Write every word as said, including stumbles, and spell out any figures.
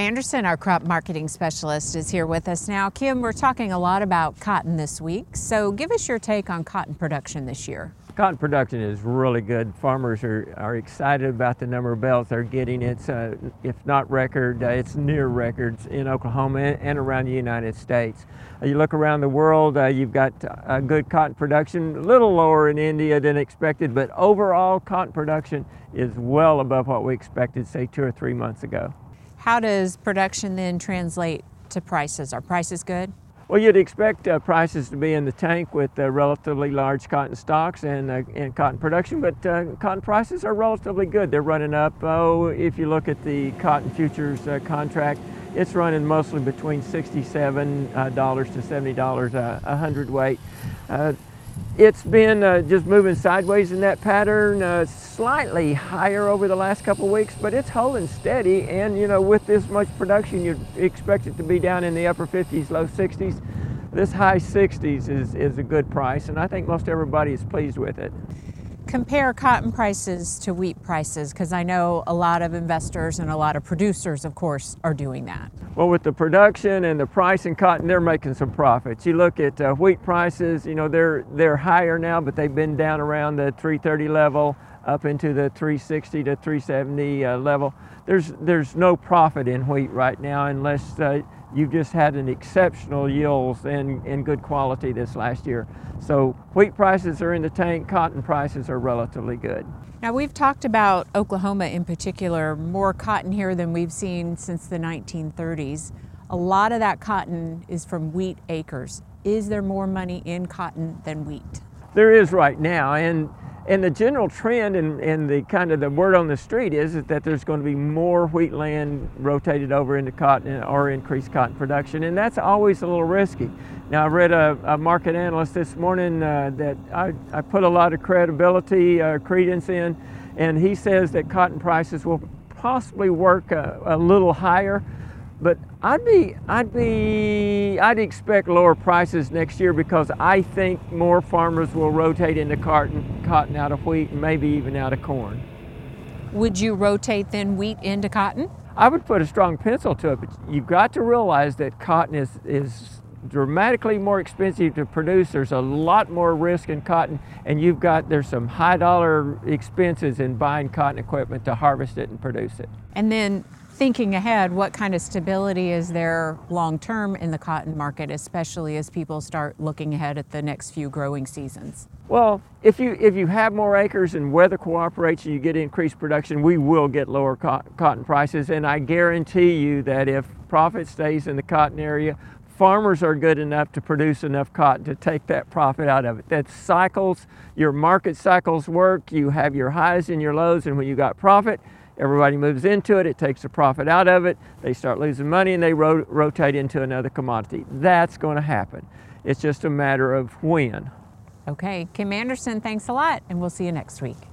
Anderson, our crop marketing specialist, is here with us now. Kim, we're talking a lot about cotton this week, so give us your take on cotton production this year. Cotton production is really good. Farmers are, are excited about the number of bales they're getting. It's, uh, if not record, uh, it's near records in Oklahoma and, and around the United States. Uh, you look around the world, uh, you've got uh, good cotton production, a little lower in India than expected, but overall cotton production is well above what we expected, say, two or three months ago. How does production then translate to prices? Are prices good? Well, you'd expect uh, prices to be in the tank with uh, relatively large cotton stocks and, uh, and cotton production, but uh, cotton prices are relatively good. They're running up. Oh, if you look at the cotton futures uh, contract, it's running mostly between sixty-seven dollars to seventy dollars a, a hundredweight. Uh, It's been uh, just moving sideways in that pattern, uh, slightly higher over the last couple of weeks, but it's holding steady. And you know, with this much production, you'd expect it to be down in the upper fifties, low sixties. This high sixties is, is a good price, and I think most everybody is pleased with it. Compare cotton prices to wheat prices, because I know a lot of investors and a lot of producers, of course, are doing that. Well, with the production and the price in cotton, they're making some profits. You look at uh, wheat prices, you know, they're they're higher now, but they've been down around the three thirty level, up into the three sixty to three seventy uh, level. There's there's no profit in wheat right now unless uh, you've just had an exceptional yields and, and good quality this last year. So wheat prices are in the tank, cotton prices are relatively good. Now, we've talked about Oklahoma in particular, more cotton here than we've seen since the nineteen thirties. A lot of that cotton is from wheat acres. Is there more money in cotton than wheat? There is right now, and and the general trend and, and the kind of the word on the street is, is that there's going to be more wheat land rotated over into cotton or increased cotton production, and that's always a little risky. Now, I read a, a market analyst this morning uh, that I, I put a lot of credibility, uh, credence in, and he says that cotton prices will possibly work a, a little higher. But I'd be, I'd be, I'd expect lower prices next year because I think more farmers will rotate into cotton, cotton out of wheat and maybe even out of corn. Would you rotate then wheat into cotton? I would put a strong pencil to it, but you've got to realize that cotton is, is dramatically more expensive to produce. There's a lot more risk in cotton, and you've got, there's some high dollar expenses in buying cotton equipment to harvest it and produce it. And then thinking ahead, what kind of stability is there long term in the cotton market, especially as people start looking ahead at the next few growing seasons? Well, if you if you have more acres and weather cooperates and you get increased production, we will get lower co cotton prices. And I guarantee you that if profit stays in the cotton area, farmers are good enough to produce enough cotton to take that profit out of it. That's cycles, your market cycles work. You have your highs and your lows, and when you got profit, everybody moves into it, it takes the profit out of it, they start losing money, and they ro rotate into another commodity. That's going to happen. It's just a matter of when. Okay, Kim Anderson, thanks a lot, and we'll see you next week.